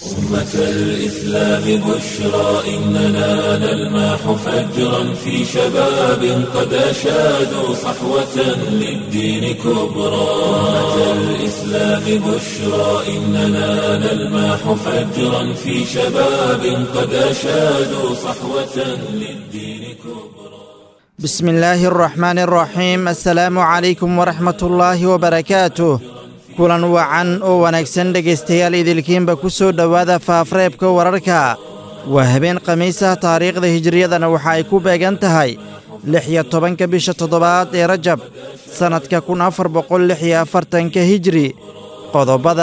أمة الإسلام بشرى إننا نلمح فجرا في شباب قد أشادوا صحوة للدين كبرى أمة الإسلام بشرى إننا نلمح فجرا في شباب قد أشادوا صحوة للدين كبرى. بسم الله الرحمن الرحيم. السلام عليكم ورحمة الله وبركاته. kulan wacan oo wanaagsan dhegaystayaal idilkiinba ku soo dhowaada faafareebka wararka. waa habeen khamiis ah, taariikhda hijriyadana waxa ay ku beegan tahay 16 bisha 7 ee Rajab sanadka 1446 hijri. qodobada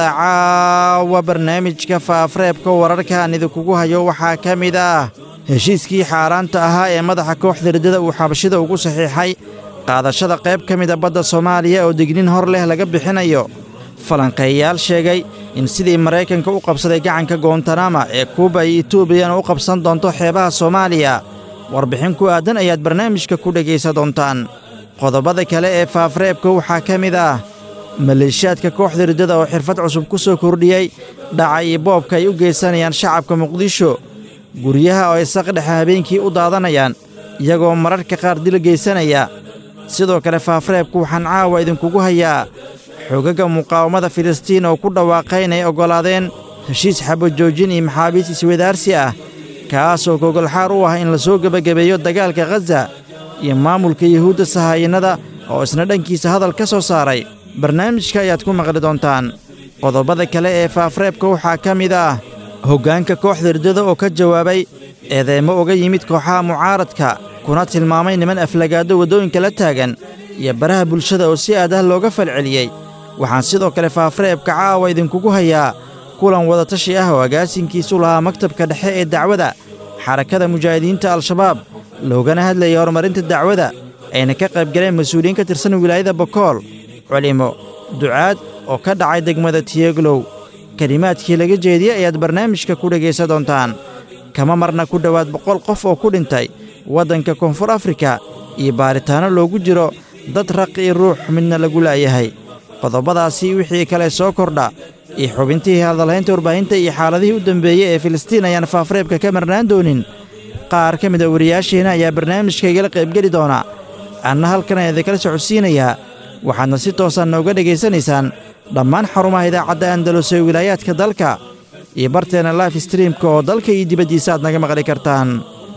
caawa barnaamijka faafareebka wararka aan idinkugu hayo waxaa ka mid ah heshiiskii xaaraanta ahaa ee madaxa kooxda riddada uu xabashida ugu saxiixay qaadashada qayb ka mid a badda Soomaaliya oo digniin hor leh laga bixinayo. falanqeeyayaal sheegay in sidii Maraykanka u qabsaday gacanka Guantanamo ee Kuuba iyo Itoobiya u qabsan doonto xeebaha Soomaaliya. warbixin ku aadan ayaad barnaamijka ku dhagaysan doontaan. qodobada kale ee faafareebka waxaa ka mid ah maleeshiyaadka kooxda riddada oo xirfad cusub ku soo kordhiyey dhaca iyo boobka ay u geysanayaan shacabka Muqdisho. guryaha oo ay saqdhexa habeenkii u daadanayaan iyagoo mararka qaar dil geysanaya. sidoo kale faafareebku waxaan caawa idinkugu hayaa xogaga muqaawamada Filistiin oo ku dhawaaqay inay oggolaadeen heshiis xabad joojin iyo maxaabiis isweydaarsi ah kaasoo gogolxaar u ah in la soo gebagabeeyo dagaalka Gaza iyo maamulka Yuhuudda Sahaayinada oo isna dhankiisa hadal ka soo saaray. barnaamijka ayaad ku maqli doontaan. qodobada kale ee faafareebka waxaa ka mid ah hoggaanka kooxda riddada oo ka jawaabay eedeymo uga yimid kooxaha mucaaradka kuna tilmaamay niman aflagaado waddooyinka la taagan iyo baraha bulshada oo si aad ah looga falceliyey. waxaan sidoo kale faafareebka caawa idinkugu hayaa kulan wadatashi ah oo agaasinkiisu lahaa maktabka dhexe ee dacwada xarakada mujaahidiinta al-shabaab loogana hadlayay horumarinta dacwada ayna ka qaybgaleen mas-uuliyiin ka tirsan wilaayada Bokool, culimo, ducaad oo ka dhacay degmada Tiyeglow. kelimaadkii laga jeediyey ayaad barnaamijka ku dhagaysan doontaan. kama marna ku dhowaad 100 qof oo ku dhintay waddanka Koonfur Afrika iyo baaritaano loogu jiro dad raq iyo ruux midna lagu laayahay. qodobadaasi wixii kale soo kordha iyo xubintii hadalhaynta warbaahinta iyo xaaladihii u dambeeyey ee Filistiin ayaan faafareebka ka marnaan doonin. qaar ka mid a wariyaasheena ayaa barnaamijka igala qaybgeli doona. anna halkan ayaan idinkala socodsiinayaa. waxaadna si toosan nooga dhegaysanaysaan dhammaan xarumaha idaacadda Andalus ee wilaayaadka dalka iyo barteena live streamka oo dalka iyo dibaddiisa aad naga maqli kartaan.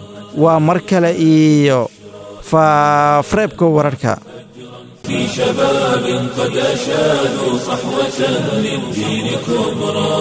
waa mar kale iyo faafareebka wararka. في شباب قد أشادوا صحوة للدين كبرى.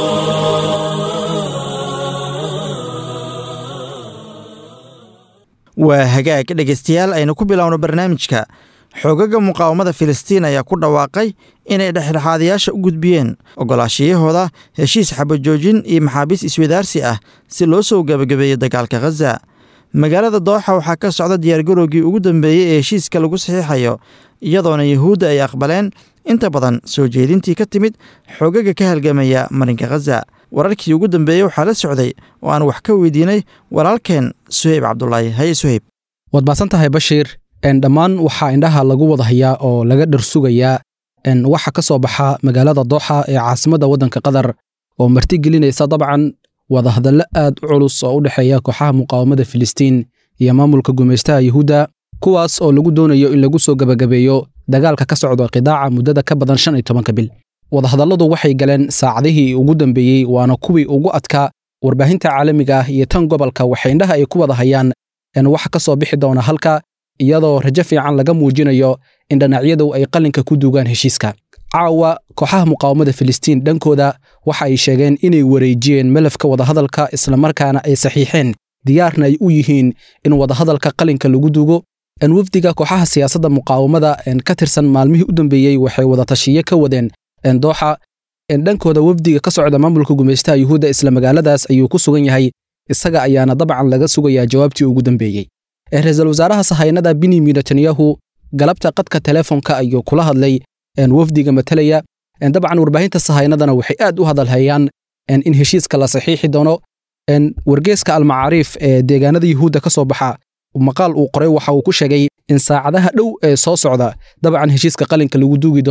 waa hagaag dhegaystayaal aynu ku bilowno barnaamijka. xogaga muqaawamada Filistiin ayaa ku dhawaaqay inay dhexdhexaadayaasha u gudbiyeen oggolaashiyahooda heshiis xabad joojin iyo maxaabiis isweydaarsi ah si loo soo gabagabeeyo dagaalka Gaza. magaalada Dooxa waxaa ka socda diyaargarowgii ugu dambeeyey ee heshiiska lagu saxiixayo iyadoona Yuhuudda ay aqbaleen inta badan soo jeedintii ka timid xogaga ka halgamaya marinka Gaza. wararkii ugu dambeeyey waxaa la socday oo aan wax ka weydiinay walaalkeen Suhayb Cabdullaahi. haye Suhayb. waad baasan tahay Bashiir. dhammaan waxaa indhaha lagu wada hayaa oo laga dhirsugayaa waxa ka soo baxa magaalada Dooxa ee caasimadda waddanka Qatar oo martigelinaysa dabcan wadahadallo aad u culus oo u dhexeeya kooxaha muqaawamada Filistiin iyo maamulka gumaystaha Yuhuudda kuwaas oo lagu doonayo in lagu soo gabagabeeyo dagaalka ka socda qidaaca muddada ka badan 15 bil. wadahadalladu waxay galeen saacadihii ugu dambeeyey waana kuwii ugu adkaa. warbaahinta caalamiga ah iyo tan gobolka waxay indhaha ay ku wada hayaan waxa ka soo bixi doona halka iyadoo rajo fiican laga muujinayo in dhinacyadu ay qalinka ku duugaan heshiiska. caawa kooxaha muqaawamada Filistiin dhankooda waxa ay sheegeen inay wareejiyeen malafka wadahadalka isla markaana ay saxiixeen diyaarna ay u yihiin in wadahadalka qalinka lagu duugo. wafdiga kooxaha siyaasadda muqaawamada ka tirsan maalmihii u dambeeyey waxay wada tashiye ka wadeen Dooxa. dhankooda wafdiga ka socda maamulka gumaystaha Yuhuudda isla magaaladaas ayuu ku sugan yahay. isaga ayaana dabcan laga sugayaa jawaabtii ugu dambeeyey. ra'iisul wasaaraha Sahaayinada Benjamin Netanyahu galabta qadka telefoonka ayuu kula hadlay wafdiga matalaya. dabcan warbaahinta Sahaayinadana waxay aad u hadalhayaan in heshiiska la saxiixi doono. wargeeska Al-Macaariif ee deegaanada Yuhuudda ka soo baxa maqaal uu qoray waxa uu ku sheegay in saacadaha dhow ee soo socda dabcan heshiiska qalinka lagu duugi doono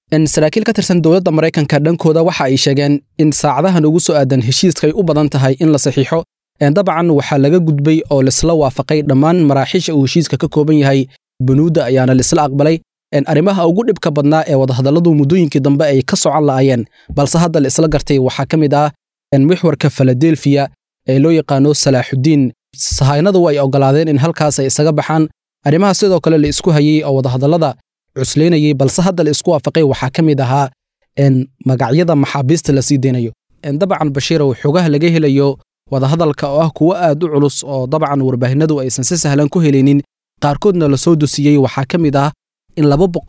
saraakiil ka tirsan dowladda Mareykanka dhankooda waxa ay sheegeen in saacadahan ugu soo aadan heshiiska ay u badan tahay in la saxiixo dabcan waxaa laga gudbay oo lisla waafaqay dhammaan maraaxiisha uu heshiiska ka kooban yahay bunuuda ayaana lisla aqbalay arrimaha ugu dhibka badnaa ee wadahadalladu muddooyinkii dambe ay ka socon laayeen balse hadda la isla gartay waxaa ka mid ah mixwarka Philadelphia ee loo yaqaano Salaaxudiin sahaynadu ay ogolaadeen in halkaas ay isaga baxaan arrimaha sidoo kale la isku hayay oo wadahadallada cusleynayay balse hadda la isku waafaqay waxaa ka mid ahaa magacyada maxaabiista la sii deynayo dabcan Bashiir oo xogaha laga helayo wadahadalka oo ah kuwa aad u culus oo dabcan warbaahinadu aysan si sahlan ku helinin qaarkoodna la soo dusiyay waxaa ka mid ah in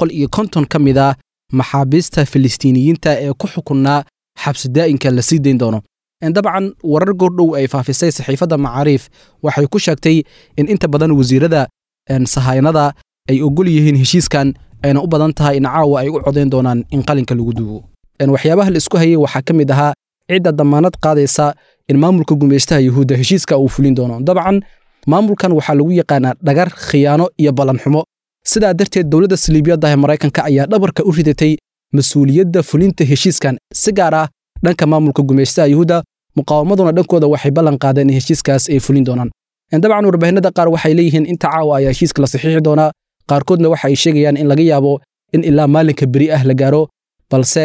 250 ka mid ah maxaabiista Filistiiniyiinta ee ku xukunaa xabsi daa'inka la sii deyn doono dabcan warar goordhow ay faafisay saxiifada Macaariif waxay ku sheegtay in inta badan wasiirada sahaynada ay ogol yihiin heshiiskan ayna u badan tahay in caawa ay u codeyn doonaan in qalinka lagu duubo waxyaabaha la isku hayay waxaa ka mid ahaa cidda damaanad qaadaysa in maamulka gumeystaha Yuhuudda heshiiska uu fulin doono dabcan maamulkan waxaa lagu yaqaanaa dhagar khiyaano iyo balan xumo sidaa darteed dowladda Saliibiyadda ee Mareykanka ayaa dhabarka u ridatay mas'uuliyadda fulinta heshiiskan si gaar ah dhanka maamulka gumeystaha Yuhuudda muqaawamaduna dhankooda waxay ballan qaadeen in heshiiskaas ay fulin doonaan dabcan warbaahinada qaar waxay leeyihiin inta caawa ayaa heshiiska la saxiixi doonaa qaarkoodna waxa ay sheegayaan in laga yaabo in ilaa maalinka beri ah la gaaro balse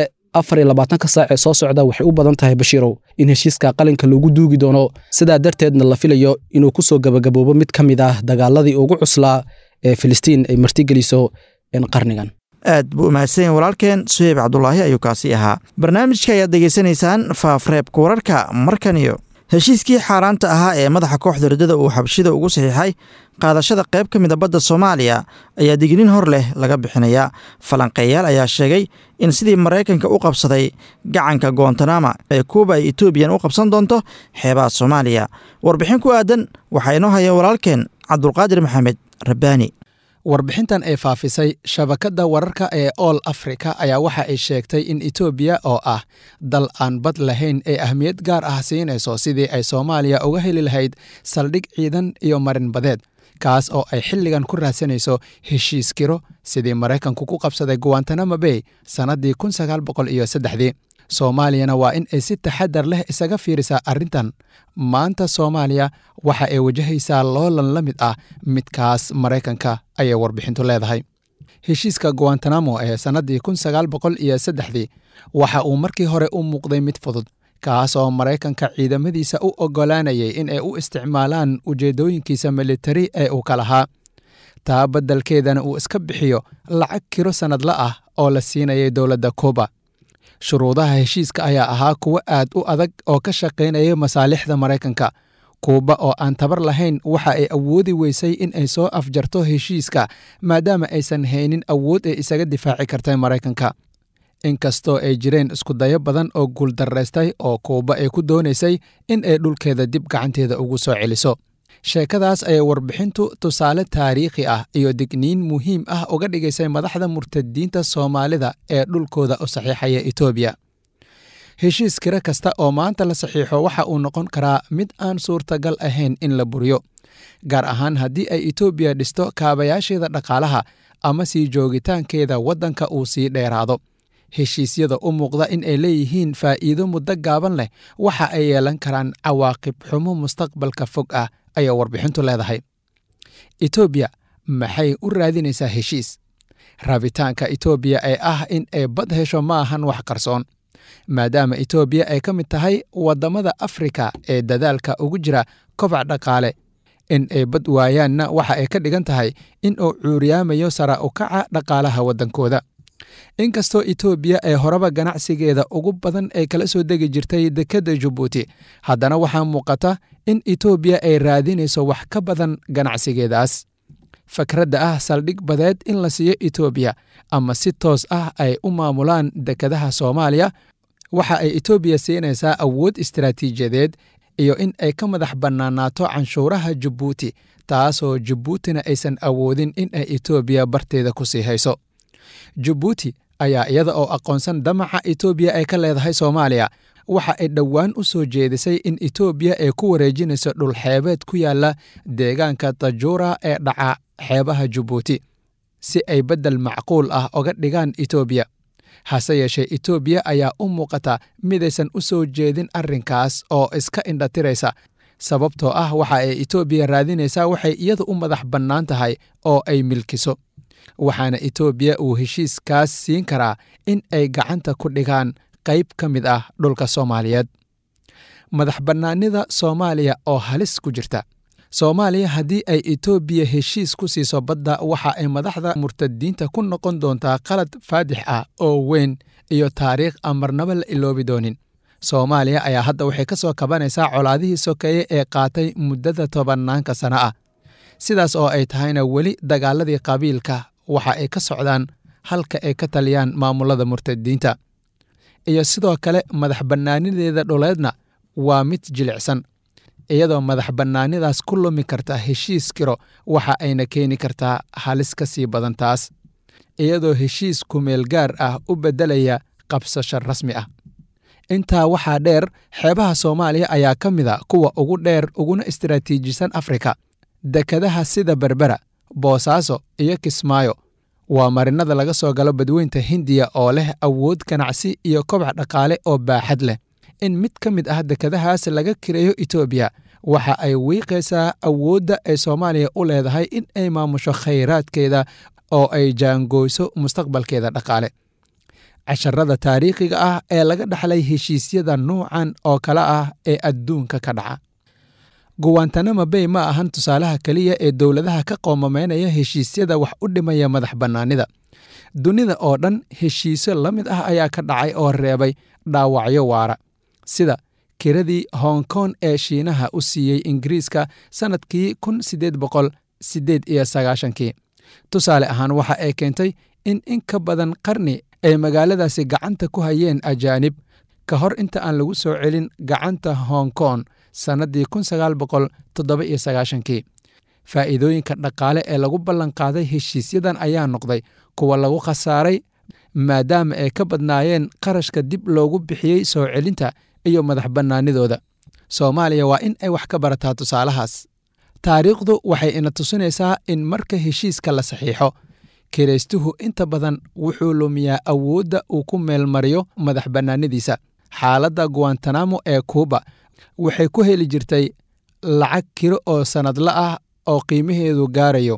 24 saac ee soo socda waxay u badan tahay Bashiirow in heshiiska qalinka lagu duugi doono sidaa darteedna la filayo inuu ku soo gabagaboobo mid ka mid ah dagaaladii ugu cuslaa ee Filistiin ay martigeliso qarnigan aad buu mahadsan walaalkeen Suhayb Cabdullaahi ayuu kaasi ahaa barnaamijka ayaad degeysanaysaan faafreebka wararka markan iyo heshiiskii xaaraanta ahaa ee madaxa kooxda ridada uu xabshida ugu saxiixay qaadashada qayb ka mid ah badda Soomaaliya ayaa digniin hor leh laga bixinayaa falanqeeyaal ayaa sheegay in sidii Mareykanka u qabsaday gacanka Guantanamo ee Cuba ay Ethiopia u qabsan doonto xeebaha Soomaaliya warbixin ku aadan waxa inoo haya walaalkeen Cabdulqaadir Maxamed Rabbaani warbixintan ay faafisay shabakadda wararka ee All Africa ayaa waxa ay sheegtay in Ethiopia oo ah dal aan bad lahayn ay ahmiyad gaar ah siinayso sidii ay Soomaaliya uga heli lahayd saldhig ciidan iyo marin badeed kaas oo ay xilligan ku raadsanayso heshiis kiro sidii Mareykanku ku qabsaday Guantanamo Bay sanadii 1903 Soomaaliyana waa in ay si taxadar leh isaga fiirisaa arrintan maanta Soomaaliya waxa ay wajahaysaa loolan la mid ah midkaas Mareykanka ayay warbixintu leedahay heshiiska Guantanamo ee sanadii 1903 waxa uu markii hore u muuqday mid fudud kaas oo Mareykanka ciidamadiisa u ogolaanayay in ay u isticmaalaan ujeedooyinkiisa militari ee uu ka lahaa taa beddelkeedana uu iska bixiyo lacag kiro sanadla ah oo la siinayay dowladda Cuba shuruudaha heshiiska ayaa ahaa kuwa aad u adag oo ka shaqaynaya masaalixda Mareykanka Cuba oo aan tabar lahayn waxa ay awoodi weysay in ay soo afjarto heshiiska maadaama aysan haynin awood ay isaga difaaci kartay Mareykanka inkastoo ay jireen isku dayo badan oo guuldareystay oo Cuba ay ku doonaysay in ay dhulkeeda dib gacanteeda ugu soo celiso sheekadaas ayay warbixintu tusaale taariikhi ah iyo digniin muhiim ah uga dhigaysay madaxda murtadiinta Soomaalida ee dhulkooda u saxiixaya Ethiopia heshiis kira kasta oo maanta la saxiixo waxa uu noqon karaa mid aan suurtagal ahayn in la buriyo gaar ahaan haddii ay Ethiopia dhisto kaabayaasheeda dhaqaalaha ama sii joogitaankeeda waddanka uu sii dheeraado heshiisyada u muuqda in ay leeyihiin faa'iido muddo gaaban leh waxa ay yeelan karaan cawaaqib xumo mustaqbalka fog ah ayaa warbixintu leedahay Ethiopia maxay u raadinaysaa heshiis rabitaanka Ethiopia ee ah in ay bad hesho ma ahan wax qarsoon maadaama Ethiopia ay ka mid tahay wadamada Afrika ee dadaalka ugu jira kobac dhaqaale in ay bad waayaanna waxa ay ka dhigan tahay in uu cuuriyaamayo sara u kaca dhaqaalaha wadankooda inkastoo Ethiopia ay horaba ganacsigeeda ugu badan ay kala soo degi jirtay dekedda Djibouti haddana waxaa muuqata in Ethiopia ay raadinayso wax ka badan ganacsigeedaas fakradda ah saldhig badeed in la siiyo Ethiopia ama si toos ah ay u maamulaan dekedaha Soomaaliya waxa ay Ethiopia siinaysaa awood istiraatiijiyadeed iyo in ay ka madax bannaanaato canshuuraha Djibouti taasoo Djiboutina aysan awoodin in ay Ethiopia barteeda ku sii hayso Djibouti ayaa iyada oo aqoonsan damaca Ethiopia ay ka leedahay Soomaaliya waxa ay dhowaan u soo jeedisay in Ethiopia ay ku wareejinayso dhul xeebeed ku yaala deegaanka Tajura ee dhaca xeebaha Djibouti si ay bedel macquul ah uga dhigaan Ethiopia hase yeeshee etoobiya ayaa u muuqata midaysan u soo jeedin arrinkaas oo iska indhatiraysa sababtoo ah waxa ay etoobiya raadinaysaa waxay iyadu u madax bannaan tahay oo ay milkiso waxaana etoobiya uu heshiiskaas siin karaa in ay gacanta ku dhigaan qayb ka mid ah dhulka soomaaliyeed madax bannaanida soomaaliya oo halis ku jirta soomaaliya haddii ay etoobiya heshiis ku siiso badda waxa ay madaxda murtadiinta ku noqon doontaa qalad faadix ah oo weyn iyo taariikh aan marnaba la iloobi doonin soomaaliya ayaa hadda waxay ka soo kabanaysaa colaadihii sokeeye ee qaatay muddada 10 sano ah sidaas oo ay tahayna weli dagaaladii qabiilka waxa ay ka socdaan halka ay ka taliyaan maamulada murtadiinta iyo sidoo kale madax bannaanideeda dhuleedna waa mid jilicsan iyadoo madax bannaanidaas ku lumi karta heshiis kiro waxa ayna keeni kartaa halis ka sii badan taas iyadoo heshiis ku meel gaar ah u beddelaya qabsasho rasmi ah intaa waxaa dheer xeebaha soomaaliya ayaa ka mid a kuwa ugu dheer uguna istiraatiijisan afrika dekadaha sida berbera boosaaso iyo kismaayo waa marinada laga soo galo badweynta hindiya oo leh awood ganacsi iyo kobac dhaqaale oo baaxad leh in mid ka mid ah dekadahaas laga kireeyo etoobiya waxa ay wiiqaysaa awoodda ay soomaaliya u leedahay in ay maamusho khayraadkeeda oo ay jaangooyso mustaqbalkeeda dhaqaale casharada taariikhiga ah ee laga dhaxlay heshiisyada nuucan oo kale ah ee adduunka ka dhaca guwantanamo bay ma ahan tusaalaha keliya ee dowladaha ka qoomamaynaya heshiisyada wax u dhimaya madax bannaanida dunida oo dhan heshiisyo la mid ah ayaa ka dhacay oo reebay dhaawacyo waara sida kiradii hong kong ee shiinaha u siiyey ingiriiska sannadkii 1898 tusaale ahaan waxa ay keentay in ka badan qarni ay magaaladaasi gacanta ku hayeen ajaanib ka hor inta aan lagu soo celin gacanta hong kong sannaddii 1997 faa'iidooyinka dhaqaale ee lagu ballanqaaday heshiisyadan ayaa noqday kuwa lagu khasaaray maadaama ay ka badnaayeen qarashka dib loogu bixiyey soo celinta iyo madax bannaanidooda soomaaliya waa in ay wax ka barataa tusaalahaas taariikhdu waxay ina tusinaysaa in marka heshiiska la saxiixo kiraystuhu inta badan wuxuu lumiyaa awoodda uu ku meelmariyo madax bannaanidiisa xaaladda guwantanamo ee kuuba waxay ku heli jirtay lacag kiro oo sannadla ah oo qiimaheedu gaarayo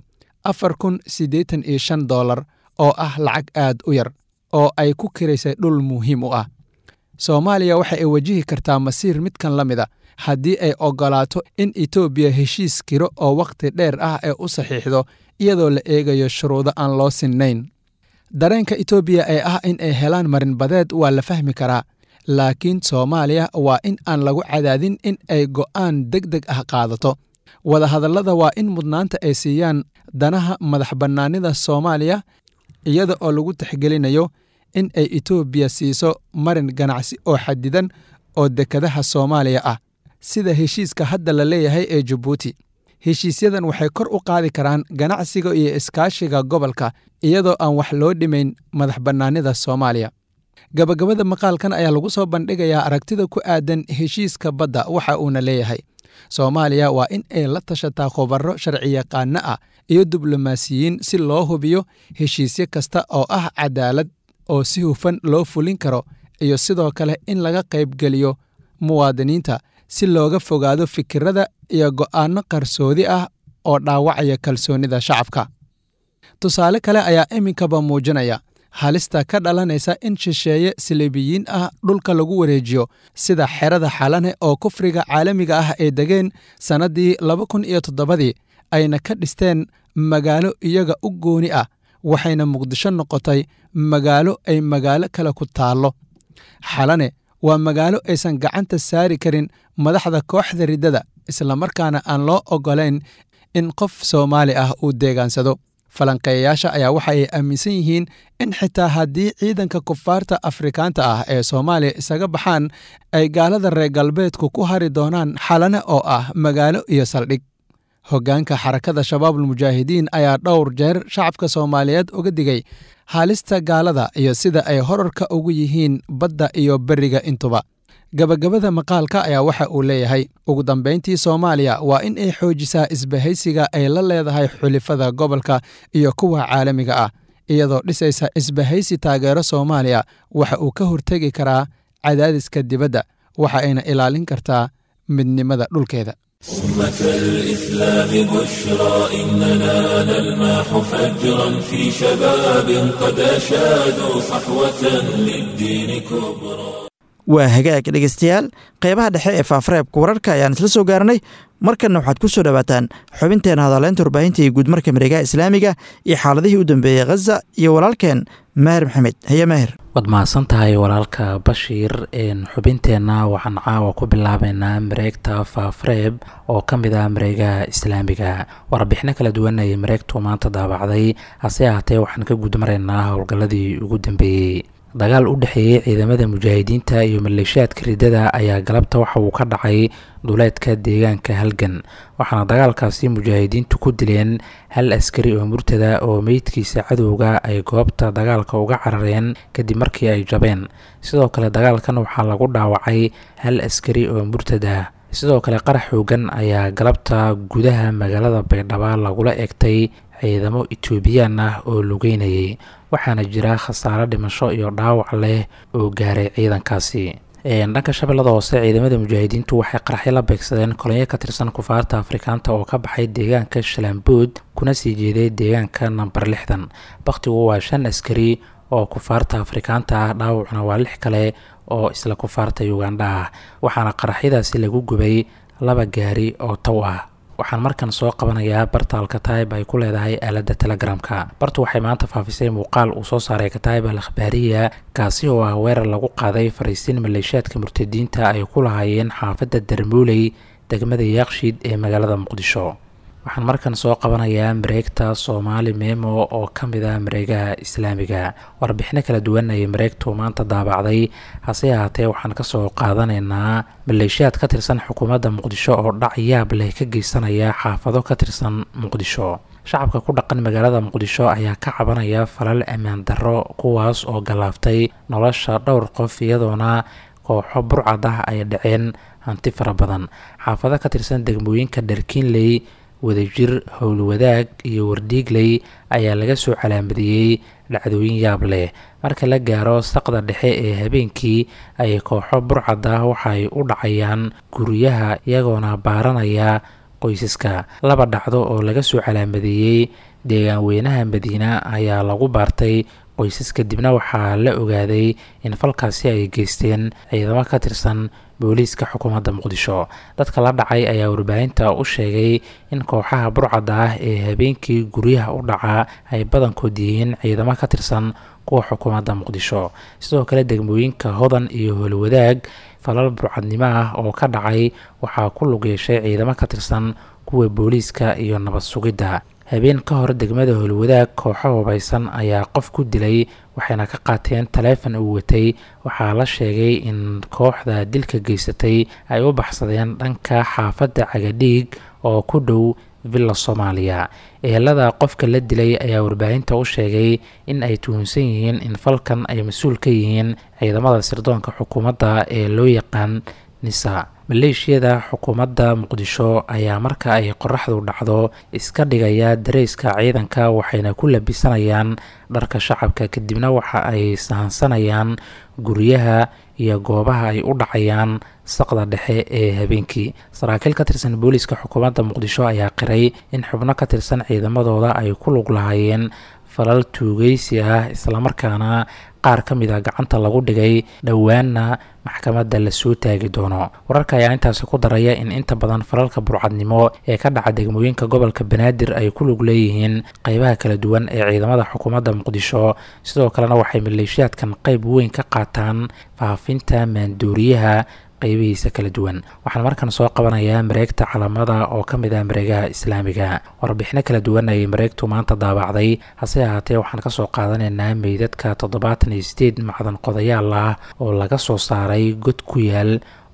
$4,085 oo ah lacag aad u yar oo ay ku kiraysay dhul muhiim u ah soomaaliya waxa ay wajihi kartaa masiir midkan la mida haddii ay oggolaato in etoobiya heshiis kiro oo wakhti dheer ah ee u saxiixdo iyadoo la eegayo shuruudo aan loo sinnayn dareenka etoobiya ee ah in ay helaan marinbadeed waa la fahmi karaa laakiin soomaaliya waa in aan lagu cadaadin in ay go'aan degdeg ah qaadato wadahadallada waa in mudnaanta ay siiyaan danaha madax bannaanida soomaaliya iyada oo lagu tixgelinayo in ay etoobiya siiso marin ganacsi oo xadidan oo dekadaha soomaaliya ah sida heshiiska hadda la leeyahay ee jabuuti heshiisyadan waxay kor u qaadi karaan ganacsiga iyo iskaashiga gobolka iyadoo aan wax loo dhimayn madax bannaanida soomaaliya gabagabada maqaalkan ayaa lagu soo bandhigayaa aragtida ku aadan heshiiska badda waxa uuna leeyahay soomaaliya waa in ay la tashataa khubaro sharciyaqaano ah iyo diblomaasiyiin si loo hubiyo heshiisyo kasta oo ah cadaalad oo si hufan loo fulin karo iyo sidoo kale in laga qaybgeliyo muwaadiniinta si looga fogaado fikirada iyo go'aanno qarsoodi ah oo dhaawacaya kalsoonida shacabka tusaale kale ayaa iminkaba muujinaya halista ka dhalanaysa in shisheeye siliibiyiin ah dhulka lagu wareejiyo sida xerada xalane oo kufriga caalamiga ah ay degeen sannaddii 2007 ayna ka dhisteen magaalo iyaga u gooni ah waxayna muqdisho noqotay magaalo ay magaalo kale ku taallo xalane waa magaalo aysan gacanta saari karin madaxda kooxda riddada islamarkaana aan loo oggolayn in qof soomaali ah uu deegaansado falanqeeyayaasha ayaa waxa ay aaminsan yihiin in xitaa haddii ciidanka kufaarta afrikaanta ah ee soomaaliya isaga baxaan ay gaalada reer galbeedku ku hari doonaan xalane oo ah magaalo iyo saldhig hoggaanka xarakada shabaabulmujaahidiin ayaa dhowr jeer shacabka soomaaliyeed uga digay halista gaalada iyo sida ay horarka ugu yihiin badda iyo beriga intuba gabagabada maqaalka ayaa waxa uu leeyahay ugu dambayntii soomaaliya waa in ay xoojisaa isbahaysiga ay la leedahay xulifada gobolka iyo kuwa caalamiga ah iyadoo dhisaysa isbahaysi taageero Soomaaliya waxa uu ka hortegi karaa cadaadiska dibadda waxa ayna ilaalin kartaa midnimada dhulkeeda. أمة الإسلام بشرى إننا نلمح فجرا في شباب قد أشادوا صحوة للدين كبرى. waa hagaag dhegeystayaal qeybaha dhexe ee faafareebka wararka ayaan isla soo gaarnay markana waxaad ku soo dhawaataan xubinteena hadaleynta warbaahinta iyo guud marka mareegaha islaamiga iyo xaaladihii u dambeeyey Gaza iyo walaalkeen Maahir Maxamed. Haye Maahir. waad mahadsan tahay walaalka Bashiir. xubinteenna waxaan caawa ku bilaabeynaa mareegta faafareeb oo ka mid ah mareegaha islaamiga. warbixino kala duwan ayay mareegtu maanta daabacday, hase ahaatee waxaan ka gudmaraynaa howlgalladii ugu dambeeyey. dagaal u dhexeeyey ciidamada mujaahidiinta iyo maleeshiyaadka ridada ayaa galabta waxa uu ka dhacay duleedka deegaanka Halgan, waxaana dagaalkaasi mujaahidiintu ku dileen hal askari oo murtada oo meydkiisa cadowga ay goobta dagaalka uga carareen kadib markii ay jabeen. sidoo kale dagaalkan waxaa lagu dhaawacay hal askari oo murtada. sidoo kale qarax xoogan ayaa galabta gudaha magaalada Baydhabo lagula eegtay ciidamo Itoobiyaan ah oo lugeynayay, waxaana jira khasaare dhimasho iyo dhaawac leh oo gaaray ciidankaasi. dhanka Shabeellada Hoose ciidamada mujaahidiintu waxay qaraxyo la beegsadeen kolonyo ka tirsan kufaarta Afrikaanta oo ka baxay deegaanka Shalambood kuna sii jeeday deegaanka nambar 60. waqtigu waa 5 askari oo kufaarta Afrikaanta ah, dhaawacna waa 6 kale oo isla kufaarta Uganda ah, waxaana qaraxyadaasi lagu gubay 2 gaari oo taw ah. waxaan markan soo qabanayaa barta Al-Kataib ay ku leedahay aaladda Telegramka. bartu waxay maanta faafisay muuqaal uu soo saaray Kataib al-Akhbaariya kaasi oo ah weerar lagu qaaday fariisiin maleeshiyaadka murtadiinta ay ku lahaayeen xaafadda Darmuuley degmada Yaaqshiid ee magaalada Muqdisho. waxaan markan soo qabanayaa mareegta Soomaali Memo oo ka mid ah mareegaha islaamiga. warbixino kala duwan ayay mareegtu maanta daabacday, hase ahaatee waxaan ka soo qaadanaynaa maleeshiyaad ka tirsan xukuumadda Muqdisho oo dhac yaab leh ka geysanaya xaafado ka tirsan Muqdisho. shacabka ku dhaqan magaalada Muqdisho ayaa ka cabanaya falal ammaan darro kuwaas oo galaaftay nolosha dhowr qof, iyadoona kooxo burcad ah ay dhaceen hanti fara badan. xaafado ka tirsan degmooyinka Dharkiinley, Wadajir, Howlwadaag iyo Wardiigley ayaa laga soo calaamadiyey dhacdooyin yaab leh. marka la gaaro saqda dhexe ee habeenkii ay kooxo burcad ah waxay u dhacayaan guryaha iyagoona baaranaya qoysaska. 2 dhacdo oo laga soo calaamadiyey deegaan weynaha Madiina ayaa lagu baartay qoysaska, dibna waxaa la ogaaday in falkaasi ay geysteen ciidamo ka tirsan booliiska xukuumadda Muqdisho. dadka la dhacay ayaa warbaahinta u sheegay in kooxaha burcadda ah ee habeenkii guryaha u dhaca ay badankood yihiin ciidamo ka tirsan kuwa xukuumadda Muqdisho. sidoo kale degmooyinka Hodan iyo Howlwadaag falal burcadnimo ah oo ka dhacay waxaa ku lug yeeshay ciidamo ka tirsan kuwa booliiska iyo nabad sugidda. habeen ka hor degmada Howlwadaag kooxo hubaysan ayaa qof ku dilay, waxayna ka qaateen taleefan uu watay. waxaa la sheegay in kooxda dilka geysatay ay u baxsadeen dhanka xaafadda Cagadhiig oo ku dhow Villa Soomaaliya. ehelada qofka la dilay ayaa warbaahinta u sheegay in ay tuhunsan yihiin in falkan ay mas'uul ka yihiin ciidamada sirdoonka xukuumadda ee loo yaqaan NISA. maleeshiyada xukuumadda Muqdisho ayaa marka ay qorraxdu dhacdo iska dhigaya dareyska ciidanka, waxayna ku labisanayaan dharka shacabka, kadibna waxa ay sahansanayaan guryaha iyo goobaha ay u dhacayaan saqda dhexe ee habeenkii. saraakiil ka tirsan booliiska xukuumadda Muqdisho ayaa qiray in xubno ka tirsan ciidamadooda ay ku lug lahaayeen falal tuugeysi ah, islamarkaana qaar ka mid ah gacanta lagu dhigay, dhowaanna maxkamadda la soo taagi doono. wararka ayaa intaasi ku daraya in inta badan falalka burcadnimo ee ka dhaca degmooyinka gobolka Banaadir ay ku lug leeyihiin qaybaha kala duwan ee ciidamada xukuumadda Muqdisho. sidoo kalena waxay maleeshiyaadkan qayb weyn ka qaataan faafinta maandooriyaha qaybihiisa kala duwan. waxaan markan soo qabanayaa mareegta Calamada oo ka mid ah mareegaha islaamiga. warbixino kala duwan ayay mareegtu maanta daabacday, hase ahaatee waxaan ka soo qaadanaynaa meydadka 78 macdan qodayaal ah oo laga soo saaray god ku yaal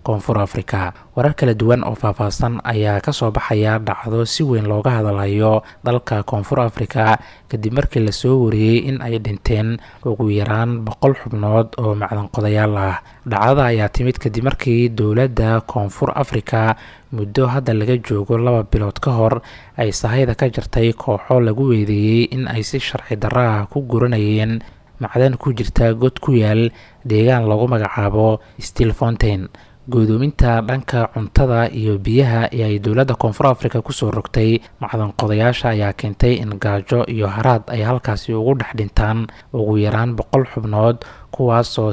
koonfur afrika. warar kala duwan oo faahfaahsan ayaa kasoo baxaya dhacdo si weyn looga hadalayo dalka koonfur afrika kadib markii lasoo wariyey in ay dhinteen ugu yaraan 100 xubnood oo macdan qodayaal ah. dhacdada ayaa timid kadib markii dowladda koonfur afrika muddo hadda laga joogo 2 bilood ka hor ay sahayda ka jirtay kooxo lagu weedeeyey in ay si sharci darro ah ku guranayeen macdan ku jirta god ku yaal deegaan lagu magacaabo Stilfontein. gudoominta dhanka cuntada iyo biyaha ee ay dowladda koonfur afrika kusoo rogtay macdan qodayaasha ayaa keentay in gaajo iyo haraad ay halkaasi ugu dhex dhintaan ugu yaraan 100 xubnood, kuwaasoo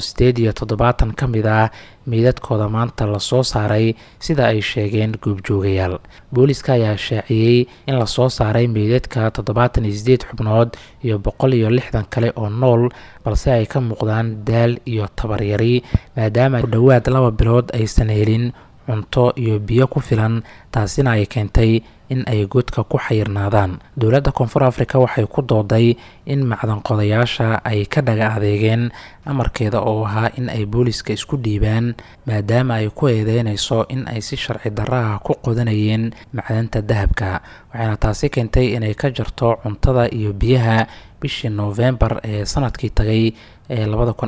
78 ka mid ah meydadkooda maanta lasoo saaray sida ay sheegeen goobjoogayaal. booliska ayaa shaaciyey in lasoo saaray meydadka 78 xubnood iyo 160 kale oo nool, balse ay ka muuqdaan daal iyo tabaryari maadaama ku dhowaad 2 bilood aysan helin cunto iyo biyo ku filan, taasina ay keentay in ay godka ku xayirnaadaan. dowladda koonfur afrika waxay ku dooday in macdan qodayaasha ay ka dhaga adeegeen amarkeeda oo ahaa in ay booliska isku dhiibaan maadaama ay ku eedeynayso in ay si sharci darro ah ku qodanayeen macdanta dahabka, waxaana taasi keentay inay ka jarto cuntada iyo biyaha bishii November ee sanadkii tagay ee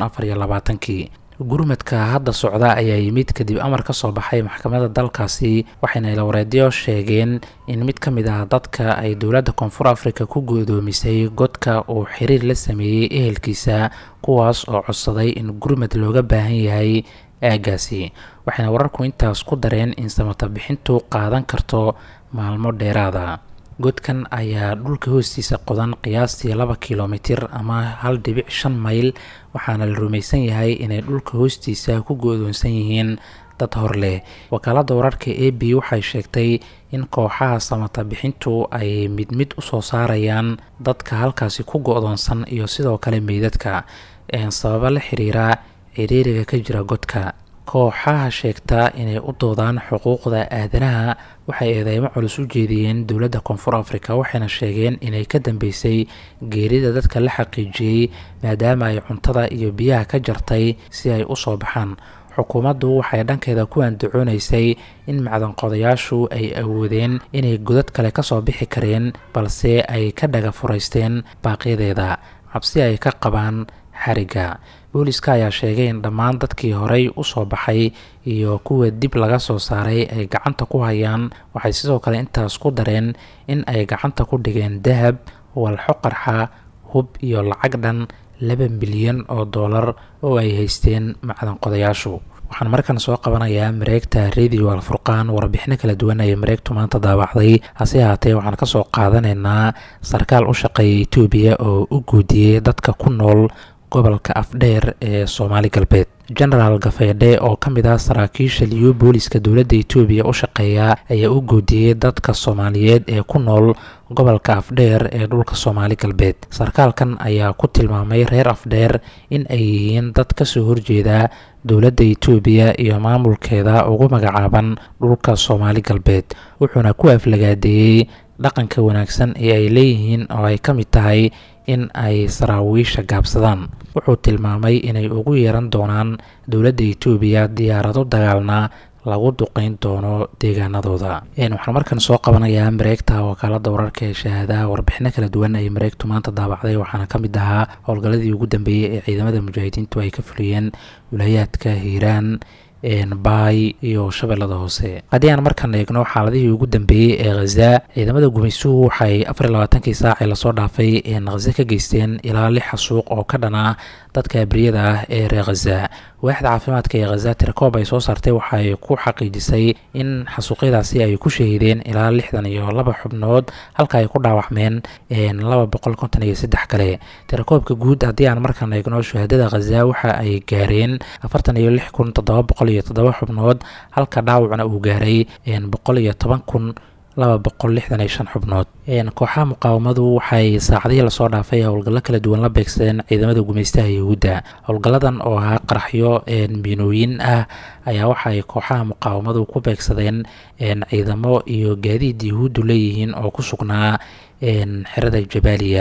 2024. gurmadka hadda socda ayaa yimid kadib amar ka soo baxay maxkamadda dalkaasi, waxayna ilwareedyo sheegeen in mid ka mid ah dadka ay dowladda koonfur afrika ku gudoomisay godka uu xiriir la sameeyey ehelkiisa, kuwaas oo codsaday in gurmad looga baahan yahay aagaasi. waxayna wararku intaas ku dareen in samata bixintu qaadan karto maalmo dheeraada. godkan ayaa dhulka hoostiisa qodan qiyaastii 2 kilomitir ama 1.5 mayl, waxaana la rumaysan yahay inay dhulka hoostiisa ku go'doonsan yihiin dad hor leh. wakaaladda wararka AB waxay sheegtay in kooxaha samata bixintu ay mid mid u soo saarayaan dadka halkaasi ku go'doonsan iyo sidoo kale meydadka sababa la xiriira ciriiriga ka jira godka. kooxaha sheegta inay u doodaan xuquuqda aadanaha waxay eedeymo culus u jeediyeen dowladda koonfur afrika, waxayna sheegeen inay ka dambeysay geerida dadka la xaqiijiyey maadaama ay cuntada iyo biyaha ka jartay si ay u soo baxaan. xukuumaddu waxay dhankeeda ku andacoonaysay in macdan qodayaashu ay awoodeen inay godad kale ka soo bixi kareen, balse ay ka dhaga furaysteen baaqyadeeda cabsi ay ka qabaan xariga. booliska ayaa sheegay in dhammaan dadkii horey u soo baxay iyo kuwa dib laga soo saaray ay gacanta ku hayaan. waxay sidoo kale intaas ku dareen in ay gacanta ku dhigeen dahab, walxo qarxa, hub iyo lacag dhan $2 milyan oo ay haysteen macdan qodayaashu. waxaan markan soo qabanayaa mareegta Radio Al-Furqaan. warbixino kala duwan ay mareegtu maanta daabacday, hase ahaatee waxaan ka soo qaadanaynaa sarkaal u shaqeeya Itoobiya oo u guudiyey dadka ku nool gobolka Afdheer ee Soomaali Galbeed. General Gafeedhe oo ka mid ah saraakiisha liyo booliska dowladda Itoobiya u shaqeeya ayaa u guudiyey dadka Soomaaliyeed ee ku nool gobolka Afdheer ee dhulka Soomaali Galbeed. sarkaalkan ayaa ku tilmaamay reer Afdheer in ay yihiin dad ka soo horjeeda dowladda Itoobiya iyo maamulkeeda ugu magacaaban dhulka Soomaali Galbeed, wuxuuna ku aflagaadeeyey dhaqanka wanaagsan ee ay leeyihiin oo ay ka mid tahay in ay saraawiisha gaabsadaan. wuxuu tilmaamay inay ugu yeeran doonaan dowladda Itoobiya diyaarado dagaalna lagu duqeyn doono deegaanadooda. waxaan markan soo qabanayaa mareegta wakaaladda wararka ee shahaadaha. warbixino kala duwan ay mareegtu maanta daabacday, waxaana ka mid ahaa howlgalladii ugu dambeeyey ee ciidamada mujaahidiintu ay ka fuliyeen wilayaadka Hiiraan, Baay iyo Shabeellada Hoose. haddii aan markan eegno xaaladihii ugu dambeeyey ee Gaza, ciidamada gumaysuhu waxay 24 saac ee lasoo dhaafay Gaza ka geysteen ilaa 6 xasuuq oo ka dhan ah dadka abriyada ah ee reer Gaza. waaxda caafimaadka ee Gaza Tirkoob ay soo saartay waxay ku xaqiijisay in xasuuqyadaasi ay ku shahiideen ilaa 62 xubnood halka ay ku dhaawacmeen 253 kale. Tirkoobka guud haddii aan markan eegno shuhadada Gaza waxa ay gaareen 46707 xubnood halka dhaawacna uu gaaray 110,265 xubnood. kooxaha muqaawamadu waxay saacadihii lasoo dhaafay howlgallo kala duwan la beegsadeen ciidamada gumaystaha Yahuudda. howlgalladan oo ahaa qaraxyo miinooyin ah ayaa waxay kooxaha muqaawamadu ku beegsadeen ciidamo iyo gaadiid Yahuuddu leeyihiin oo ku sugnaa xerada Jabaaliya.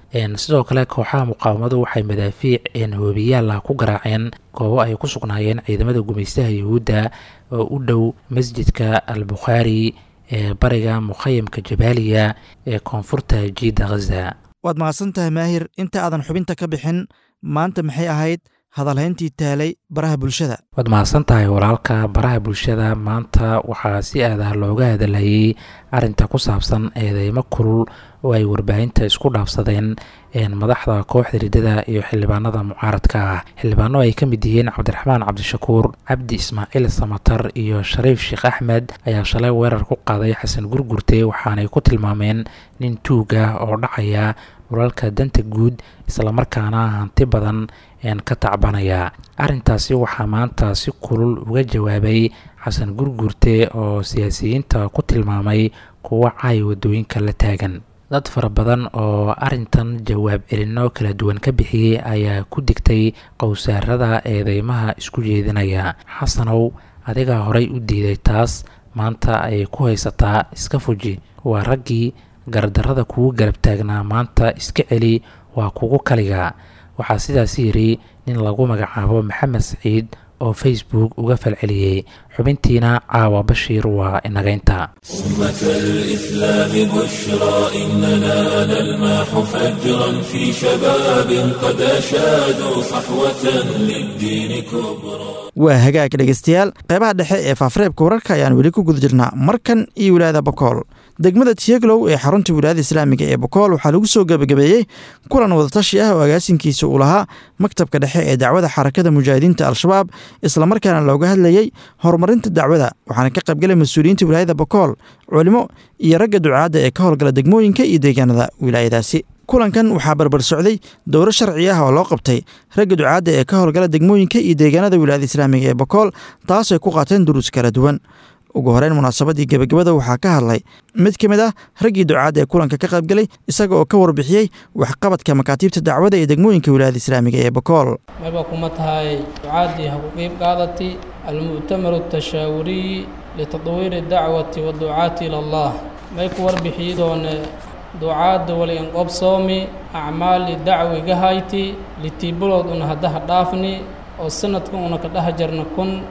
sidoo kale kooxaha muqaawamadu waxay madaafiic hoobiyaal ku garaaceen goobo ay ku sugnaayeen ciidamada gumaystaha yuhuudda oo u dhow masjidka al-bukhaari ee bariga mukhayamka jabaaliya ee koonfurta jiidda ghaza. waad mahadsan tahay maahir. inta aadan xubinta ka bixin, maanta maxay ahayd hadalhayntii taalay baraha bulshada? waad mahadsan tahay walaalka. baraha bulshada maanta waxaa si aadaha looga hadalhayay arinta ku saabsan eedeymo kulul oo ay warbaahinta isku dhaafsadeen madaxda kooxda riddada iyo xildhibaanada mucaaradka ah. xildhibaano ay ka mid yihiin cabdiraxmaan cabdishakuur, cabdi ismaaciil samatar iyo shariif sheekh axmed ayaa shalay weerar ku qaaday xasan gurgurte, waxaanay ku tilmaameen nin tuug ah oo dhacaya dhulalka danta guud islamarkaana hanti badan ka tacbanaya. arintaasi waxaa maanta si kulul uga jawaabay xasan gurgurte oo siyaasiyiinta ku tilmaamay kuwa caay wadooyinka la taagan. dad fara badan oo arintan jawaab celino kala duwan ka bixiyey ayaa ku digtay qowsaarada eedeymaha isku jeedinaya. xasanow, adigaa horay u diiday taas, maanta ay ku haysataa iska fuji. waa raggii gardarrada kugu garab taagnaa, maanta iska celi, waa kugu kaliga. waxaa sidaas yidhi nin lagu magacaabo maxamed saciid oo Facebook uga falceliyey. xubintiina caawa bashiir waa inagaynta. أمة الإسلام بشرى إننا نلمح فجرا في شباب قد أشادوا صحوة للدين كبرى. waa hagaag dhegeystayaal, qaybaha dhexe ee faafareebka wararka ayaan weli ku guda jirnaa. markan iyo wilaayada bokool. degmada tieglow ee xarunta wilaayada islaamiga ee bokool waxaa lagu soo gebagabeeyey kulan wadatashi ah oo agaasinkiisa uu lahaa maktabka dhexe ee dacwada xarakada mujaahidiinta al-shabaab, islamarkaana looga hadlayey horumarinta dacwada. waxaana ka qaybgalay mas-uuliyiinta wilaayada bokool, culimo iyo ragga ducaadda ee ka howlgala degmooyinka iyo deegaanada wilaayadaasi. kulankan waxaa barbar socday dowro sharci ah oo loo qabtay ragga ducaadda ee ka howlgala degmooyinka iyo deegaanada wilaayada islaamiga ee bokool, taasoo ay ku qaateen duruus kala duwan. ugu horeyn munaasabadii gebagabada waxaa ka hadlay mid ka mid ah raggii ducaadda ee kulanka ka qaybgalay, isaga oo ka warbixiyey waxqabadka makaatiibta dacwada ee degmooyinka wilaayada islaamiga ee bokool. mayba kuma tahay ducaadii ha ku qeyb qaadatay almu'tamaru tashaawuriyi litadwiiri dacwati waducaati ila allah. may ku warbixiyi doone ducaadda waliin qobsoomi acmaali dacwiga hayti litiibulood una haddaha dhaafni oo sanadka una ka dhaha jarna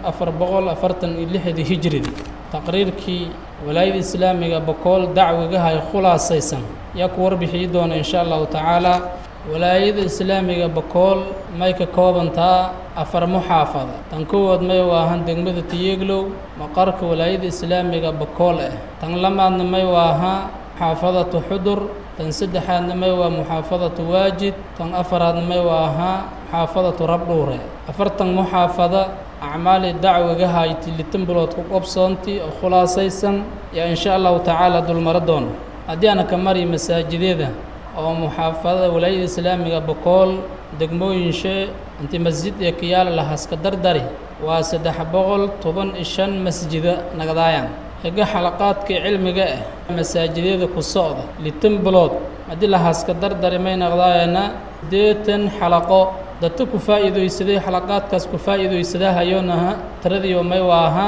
1446 hijridi. taqriirkii walaayada islaamiga bokool dacwiga hay khulaasaysan yaa ku warbixiyi doona insha allahu tacaala. walaayada islaamiga bokool may ka koobantaa 4 muxaafada. tan koowaad may waahan degmada tieglow maqarka walaayada islaamiga bokool ah. tan lamaadna may waahaa muxaafadatu xudur. tan saddexaadna may waa muxaafadatu waajid. tan afaraadna may waahaa muxaafadatu rabdhuure. 4 muxaafada acmaali dacwiga hayti litimbulood ku qobsoonti oo khulaasaysan yaa insha allahu tacaala dulmaro doona. haddii ana ka mari masaajidyada oo muxaafadada walaayada islaamiga bokool degmooyinshe inti masjid ee kiyaala lahaska dardari waa 315 masjida nagadaayaan. higa xalaqaadka cilmiga ah masaajidyada ku socda litimbulood haddii lahaska dardari may naqdaayana 80 xalaqo dadka ku faa'iideysaday xalaqaadkaas ku faa'iideysadaa hayonaha tiradiyo may waaha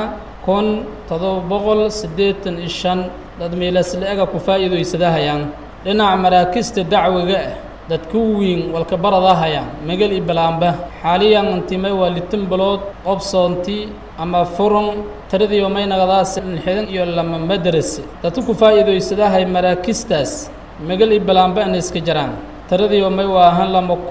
1785 dad meelasleega ku faa'iideysadaa hayaan. dhinaca maraakista dacwiga ah dadka weyn walka barada hayaan magal iblaamba xaaliyan intimay waa litimbulood qobsoonti ama furun tiradiyo may naqdaas xidan iyo lama madrasa dadka ku faa'iideysadaa hay maraakistaas magal iblaamba aan iska jiraan. tiradiyo may waahan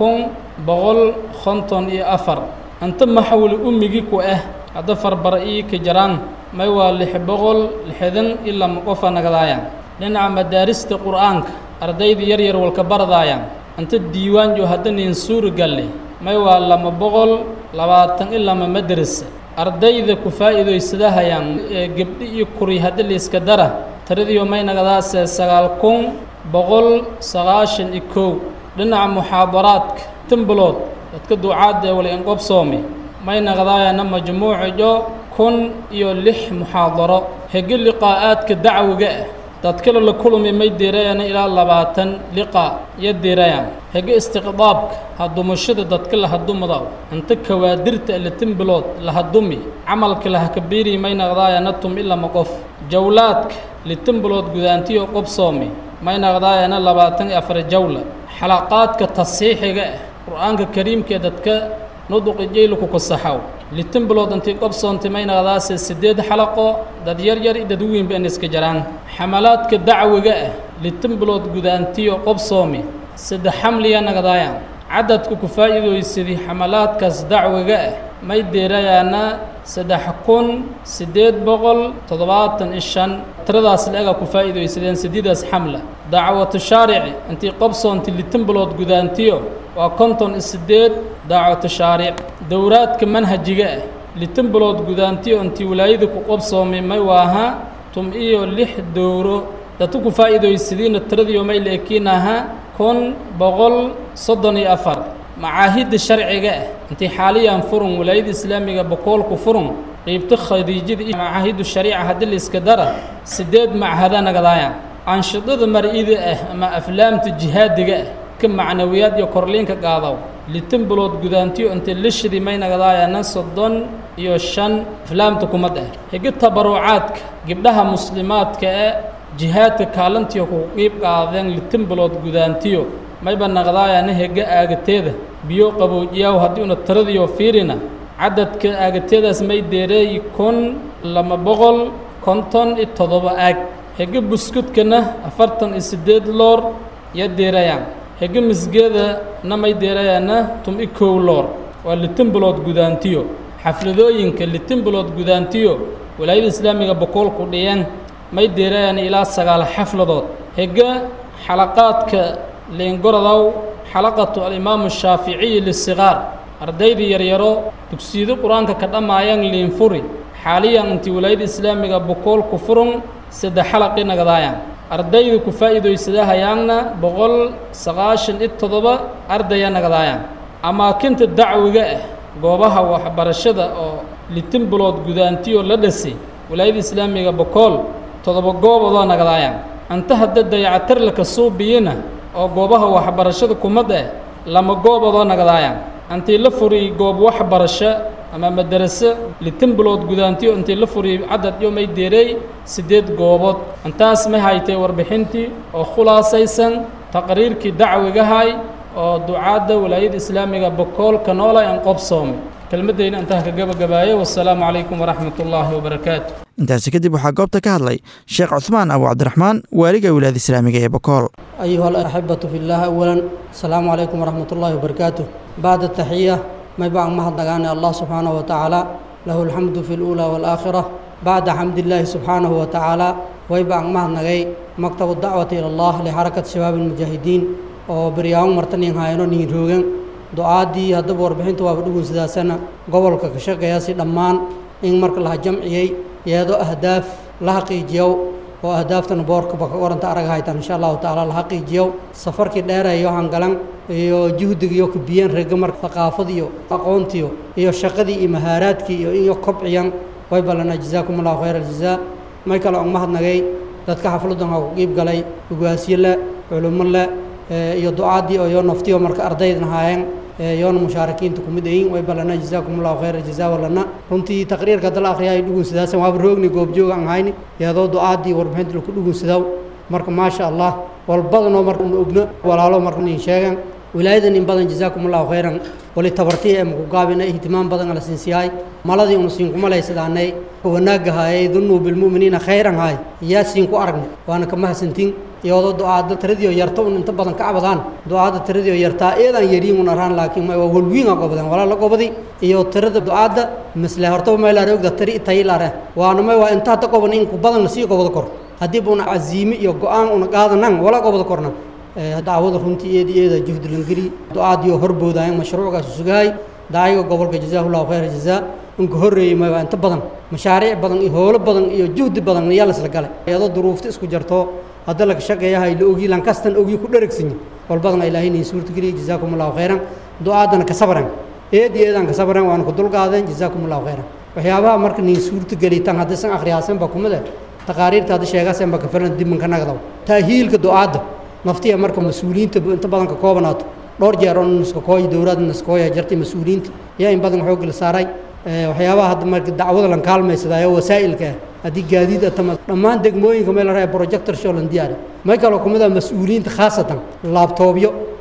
2154 anta maxawil ummigi ku ah hadda farbarai ka jiraan may waa 660 ilaa qof nagadaayaan. dhinaca madaarista qur'aanka ardayda yaryar walka baradaayaan anta diiwaan jo haddanin suuri galle may waa 220 ilaa madrasa ardayda ku faa'iideysadahayaan gabdhi iyo kuri hadda liiska dara tiradiyo may nagadaas 9191. dhinaca muxaadaraadka timbulood dadka ducaadda wala in qobsoome may naqdaayana majmuuco 1006 muxaadaro. hege liqaa'aadka dacwiga ah dadka la kulmi may diirayaan ilaa 20 liqaa iyo diirayaan. hege istiqdaabka hadumashada dadka la hadumada inta kawaadirta la timbulood la hadumi camalka la kabiiri may naqdaayana tum ilaa maqof. jawlaadka litimbulood gudaantiyo qobsoome may naqdaayana 24 jawla. xalaqaadka tasiixiga ah qur-aanka kariimka dadka nuduqi jeyluku ku saxaw litin bilood intii qabsoontay maynaqdaase 8 xalaqo dad yar yar iyo dad weyn baan iska jiraan xamalaadka dacwiga ah litin bilood gudaantiyo qabsoomi 3 xamliya naqdaayaan cadadku ku faa'iideysadii xamalaadkaas dacwiga ah may deerayaana 3875 tiradaas laga ku faa'iideysadeen 8 xamla dacwatu shaarici intii qabsoontay litin bilood gudaantiyo waa 58 dacwatu shaaric dowraadka manhajiga ah litin bilood gudaantiyo intii wilaayada ku qabsoomay may waaha tum iyo 6 dowro dadku ku faa'iideysadeen tiradiyo may leekinaha 134 macaahid sharciga ah intii xaaliyan furun wilaayada islaamiga boqol ku furun qeybta khadiijada iyo macaahid shariica hadii iska dara 8 macahada nagadaayaan anshidada mar'ida ah ama aflaamta jihaadiga ah ka macnawiyaad iyo korliinka qaadaw litin bilood gudaantiyo intii lishadii may nagadaayaan 35 aflaamta kumad ah higa tabarucaadka gabdhaha muslimaadka ah jihaadka kaalantiyo ku qeyb qaadeen litin bilood gudaantiyo mayba naqdaayaan higa aagateeda biyo qaboojiyaw hadii una tiradiyo fiirina cadadka aagateedaas may deereey 257 aag higa buskudkana 48 loor ya deerayaan higa misgeeda na may deerayaana 11 loor waa litin bilood gudaantiyo xafladooyinka litin bilood gudaantiyo wilaayada islaamiga boqol ku dhiyaan may deerayaan ilaa 9 xafladood higa xalaqaadka leengoradaw xalaqatu al-imaam ash-shaafi'i lis-sigaar ardayda yaryaro dugsiyada quraanka ka dhamaayaan leenfuri xaaliyan intii wilaayada islaamiga boqol ku furun 3 xalaqi nagadaayaan ardayda ku faa'iideysadahayaana 197 ardaya nagadaayaan amaakinta dacwiga ah goobaha waxbarashada oo litin bilood gudaantiyo la dhasay wilaayada islaamiga boqol 7 goobood nagadaayaan anta hadda dayacatir la ka soo biyina oo goobaha waxbarashada kumad ah lama goobood nagadaayaan antii la furi goob waxbarasho ama madrasa litin bilood gudaantiyo intii la furi cadad iyo may deeray 8 goobood antaas ma haytay warbixintii oo khulaasaysan taqriirkii dacwiga hay oo ducaada wilaayada islaamiga boqol ka noolay aan qabsoomay kelmadayna intaa ka gabagabaayay wassalaamu calaykum waraxmatullaahi wabarakaatuh intaasi kadib waxaa goobta ka hadlay sheekh Cuthmaan Abu Cabdiraxmaan waaliga wilaayada islaamiga ee Boqol أيها الأحبة في الله أولا السلام عليكم ورحمة الله وبركاته بعد التحية ما يبقى مهد نغاني الله سبحانه وتعالى له الحمد في الأولى والآخرة بعد حمد الله سبحانه وتعالى ويبقى مهد نغاي مكتب الدعوة إلى الله لحركة شباب المجاهدين وبرياهم مرتنين هاينو نيروغن دعاء دي هدب وربحين توافدون سداسنا قبل كشق ياسي لمان إن مرك الله جمعي يادو أهداف لها قيجيو وأهدافتنا بورك بورنت أرجعيتنا إن شاء الله تعالى الحقي جيو سفر كديرة يوهان قلنا يو جهد يو كبيان رجمر ثقافة يو أقونتيو يو شقدي مهارات كي يو كبعيان ويبلنا جزاكم الله خير الجزاء ما يكلا أمهد نجاي تتكحفلوا دنا وجيب قلي وجواسيلا علوم الله يو دعاء دي يو نفتي ومرك أرضينا هاين يوم مشاركين تكمدين ويبلنا جزاكم الله خير الجزاء ولنا runtii taqriirka dal akhriya ay dhugun sidaas waa roogni goob joog aan hayni iyadoo ducaadii warbixinta ku dhugun sidaw marka ma sha Allah walbadno marka uu ogno walaalo marka in sheegan wilaayadan in badan jazaakum Allah khayran wali tabartii ay ku gaabina ihtimaam badan la siiyay maladii uu siin kuma leeysadaanay wanaaga hay dunu bil mu'minina khayran hay yaasin ku aragna waana ka mahadsantiin iyadoo ducaada tiradiyo yarta inta badan ka cabadaan ducaada tiradiyo yarta eedan yariin una raan laakiin ma walwiin qobadan wala la qobadi iyo tirada ducaada misle horta ma la roogda tiri taylare waana ma waa inta ta qoban in ku badan si qobada kor hadii buuna aziimi iyo go'aan una qaadanan wala qobada korna daawada runtii eeda juhd langiri ducaadiyo horboodaan mashruucaas sugay daayiga gobolka jazaahullahu khayr jazaa in ku horeeyay ma inta badan mashaariic badan iyo howlo badan iyo juhd badan ayaa la isla galay iyadoo duruufta isku jarto هذا لك شقة يا هاي لوجي لانكستن أوجي كل دركسني والبعض إلهي نسورت كلي جزاكم الله خيرا دعاءنا كصبرا دي أنا كصبرا وأنا كدول قاعدين جزاكم الله خيرا وحيابا مرك نسورت كلي تان هذا سن آخر ياسم بكم ده تقارير هذا شيء قاسم بكفرنا دي من كنا قدام تأهيل كدعاء نفتي أمرك مسؤولين أنت بعضن كقابنات لور جارون نسكوي دورات نسكوي جرتي مسؤولين يا إن بعضن حقوق السراي وحيابا هذا مرك دعوة لنكال ما يسدايا وسائل كه هذه جديدة تمام لما دقموين كمان رأي بروجكتور شغل دياري ما يقولوا كم هذا مسؤولين خاصة لابتوبيو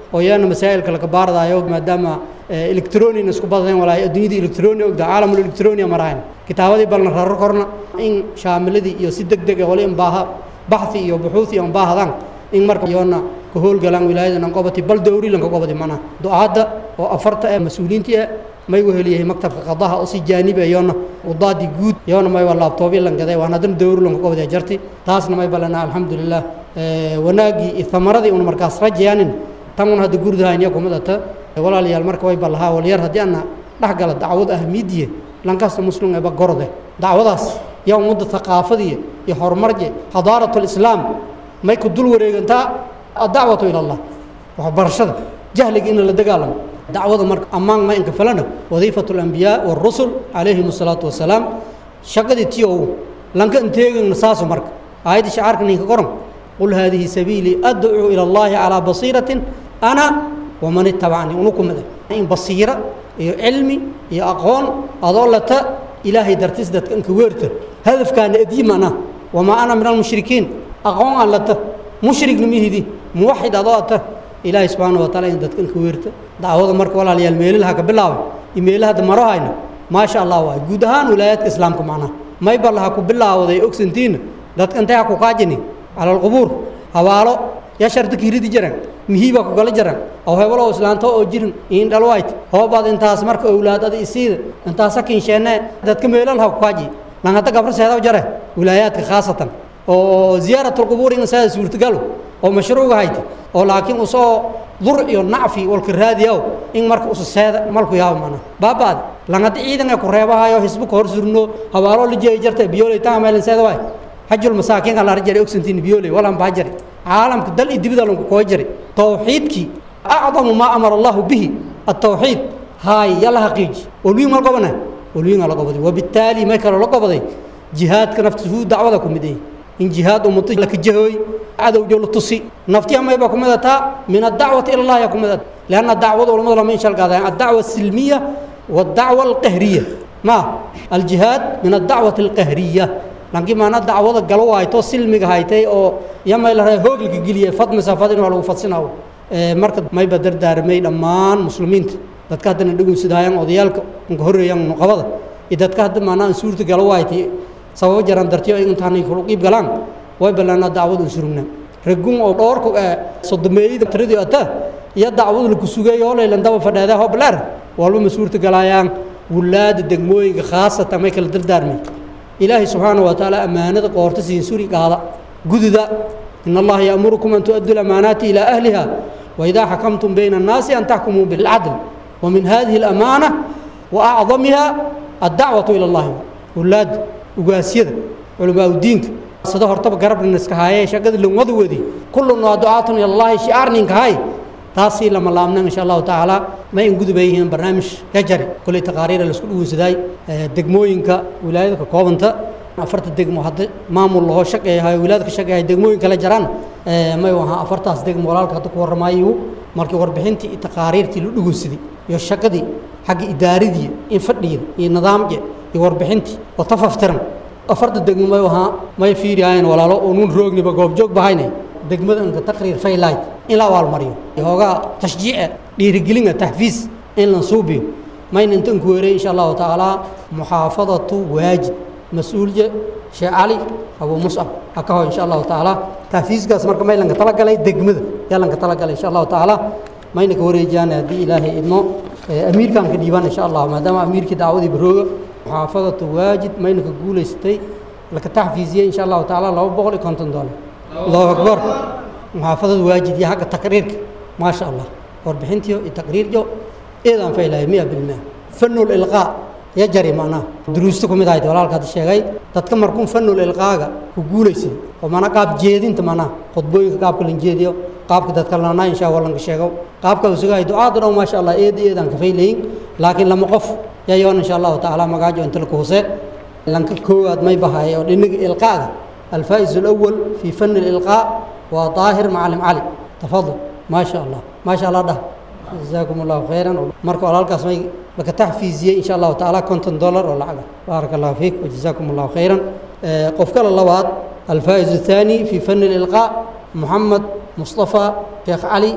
oo yaana masaa'ilka laga baaradayo maadaama electronic isku badanayn walaa adduunyada electronic ogda caalamul electronic marayn kitaabadii balna raro korna in shaamiladii iyo si degdeg ah wali in baaha baxthi iyo buxuuth iyo baahadan in marka yoona ka howlgalaan wilaayada qobati bal dowri lan qobadi mana ducaada oo afarta ee mas'uuliyiinta may weheliyahay maktabka qadaha oo si jaanibi yoona wadaadi guud yoona may laptop lan gaday waan hadan dowri lan qobadi jarti taasna may balana alxamdulillah wanaagi thamaradii un markaas rajayaanin tan hada gurdahayn kumada walaalayaal marka way balaha waliyar hadii ana dhaxgala dacwad ahmidiye lankasta muslim ee bagorde dacwadaas yaa umada thaqaafadii iyo horumarje hadaratul islam may ku dul wareegantaa dacwatu ila allah waxa barashada jahliga in la dagaalamo dacwada marka amaan ma inka falana wadiifatul anbiya war rusul alayhi wassalatu wassalam shaqadii tiyo lanka inteegan nasaaso marka aayadi shaarka ninka qoran qul hadhihi sabili ad'u ila allah ala basiratin ana wa man ittaba'ani unukum in basira iyo ilmi iyo aqoon adolata ilaahi dartis dadka inka weerta hadafkaana adiimana wama ana min al-mushrikiin aqoon allata mushrik nimihidi muwahhid adota ilaahi subhanahu wa ta'ala in dadka inka weerta dacwada marka walaalayaal meelaha ka bilaabay imeelaha maro hayna ma sha Allah waa guud ahaan wilaayadka islaamka macna may balaha ku bilaawday ogsantiin dadka intay ku qaajini ala al-qubur hawaalo ya shartu kiridi jiran mihiba ku gal jiran oo hebelo islaanto oo jirin in dhalwayt hoobaad intaas marka awlaadada isiida intaas sakin sheene dadka meelaha ku qaaji lan hada gabar seedaw jare wilaayadka khaasatan oo ziyaratul qubur in saas suurtagalo oo mashruuc hayte oo laakiin usoo dur iyo nacfi wal kiraadiyo in marka usoo seeda malku yaab mana baabad lan hada ciidan ku reebahayo hisbuka hor surno hawaalo la jeey jirtay biyoolay taameelan seeda way hajul masaakiin ala rajari ogsantiin biyoolay wala baajari caalamka dal idibida lagu koo jari tawxiidki a'zamu ma amara Allah bihi at-tawxiid hay yalla haqiiji walwiin mal qabana walwiin la qabadi wabitaali ma kala la qabaday jihaadka naftiisu dacwada ku miday in jihaad ummadda la kajahoy adow joolo tusi naftiya ma ku midata min ad-da'wati ila Allah ku midata laana dacwada ulama ma inshal qaadaan ad-da'wa silmiya wad-da'wa al-qahriyya ma al-jihad min ad-da'wati al-qahriyya lanki maana dacwada galo waayto silmiga haytay oo yama la hoogilka giliye fad masaafada in lagu fadsinayo marka may badar daarmay dhammaan muslimiinta dadka hadana dhageysadayaan odayaalka uga horeeyaan nuqabada dadka hadda maana suurta galo waaytay sabab jaran dartiyo intaanay ku qeyb galaan way balana dacwada surugna ragun oo dhoorku sodomeeyada tiradi ata iyo dacwada lagu sugayo leelan daba fadhaada hoblar walba masuurta galayaan wulaad degmooyinka khaasatan may kala dardaarmay إلهي سبحانه وتعالى أمانة قورت سينسوري قال جددا إن الله يأمركم أن تؤدوا الأمانات إلى أهلها وإذا حكمتم بين الناس أن تحكموا بالعدل ومن هذه الأمانة وأعظمها الدعوة إلى الله ولاد وقاسيد علماء الدين صدق ارتبط قرب الناس كهاي شقد اللي وضوا دي كلنا دعاة إلى الله شعارنا كهاي تاصيل لما لامنا إن شاء الله تعالى ما ينقذ بيهم برنامج يجري كل تقارير الأسكول وزداي دقموينك ولايتك كوفنتا أفرت الدقمو هذا ما مول هو شق هاي ولادك شق هاي دقموينك لا جران ما يوها أفرت أص دقمو ولادك هتكور مايو مركي وربحنتي تقارير تلو وزدي يشق دي حق إداري دي ينفردي النظام جي يوربحنتي وطففترم أفرت الدقمو ما يوها ما يفيري عين ولا لا ونون روجني بقوب جوك بهايني دقمة إنك تقرير فايلايت إلى والمريو يهوغا تشجيع لرجلنا تحفيز إن نصوبي ما ينتنكوري إن شاء الله تعالى محافظة واجد مسؤول شيخ علي أبو مصعب أكاه إن شاء الله تعالى تحفيز قاس مركب ما يلنك طلق عليه دقمة يلنك طلق عليه إن شاء الله تعالى ما ينكوري جانا دي إلهي إنه أمير كان كديوان إن شاء الله ما دام أمير كدعوة بروج محافظة واجد ما ينكقول استي لك تحفيزية إن شاء الله تعالى لو بقول كنتن دول الله أكبر محافظة واجد يا حق تقريرك ما شاء الله وربحنتيو التقرير جو إذا فيلا 100% فن الإلقاء يجري معنا دروستكم إذا يدورالك هذا الشيء تتكمركم فن الإلقاء كقوليس ومانا قاب جيدين تمانا خطبوي قاب كلين جيديو قاب كده تكلمنا إن شاء الله نكشيعو قاب كوسجاي دعاء درو ما شاء الله إذا كفيلين لكن لما قف يا يوم إن شاء الله تعالى ما قاعد أنت الكوسة لانك كواد ما يبهاي لأن الإلقاء الفائز الأول في فن الإلقاء وطاهر معلم علي تفضل ما شاء الله ما شاء الله ده جزاكم الله خيرا مركو على القسمي لك تحفيزيه ان شاء الله تعالى $50 ولا حاجه بارك الله فيك وجزاكم الله خيرا قفك الله بعد الفائز الثاني في فن الإلقاء محمد مصطفى شيخ علي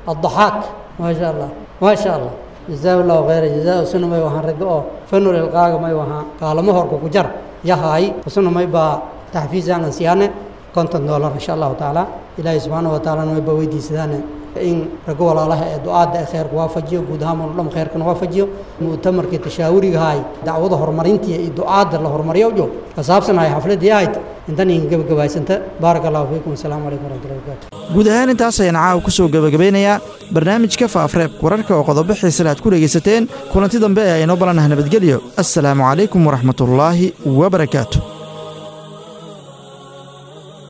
الضحاك ما شاء الله ما شاء الله جزاه الله خير جزاه سنة ما يوهان رجعه فنور القاق ما يوهان قال مهر كوجر يا هاي وسنة ما يبقى تحفيز عن سيانة $50 إن شاء الله تعالى إلهي سبحانه وتعالى ما يبقى ويدي سدانة إن رجوع الله دعاء خير وافجيه قدام الله خير كن وافجيه مؤتمر كتشاوري هاي دعوة هرمرينتي دعاء الله هرمريو جو فصابسنا هاي حفلة ديايت إنتني إنجب جوايسنت بارك الله فيكم السلام عليكم ورحمة الله وبركاته. guud ahaan intaas ayaan caawa ku soo gabagabeynayaa barnaamijka faafareebka wararka oo qodobo xiisaha aad ku dhegaysateen kulanti dambe ee inoo balanaha nabadgelyo assalaamu calaykum waraxmatullaahi wabarakaatuh.